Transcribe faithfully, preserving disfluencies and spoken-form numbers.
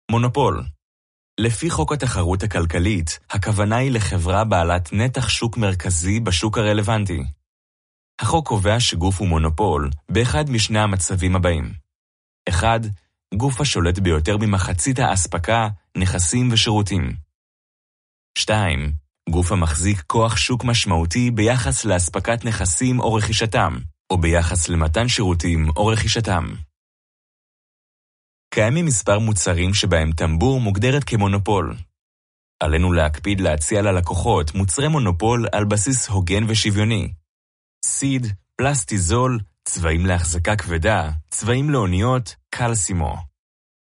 מונופול. לפי חוק התחרות הכלכלית, הכוונה היא לחברה בעלת נתח שוק מרכזי בשוק הרלוונטי. החוק קובע שגוף הוא מונופול באחד משני המצבים הבאים. אחד, גוף השולט ביותר ממחצית האספקה, נכסים ושירותים. שתיים, גוף המחזיק כוח שוק משמעותי ביחס לאספקת נכסים או רכישתם, או ביחס למתן שירותים או רכישתם. קיימים מספר מוצרים שבהם טמבור מוגדרת כמונופול. עלינו להקפיד להציע ללקוחות מוצרי מונופול על בסיס הוגן ושוויוני. סיד, פלסטי זול, צבעים להחזקה כבדה, צבעים לאוניות, קלסימו.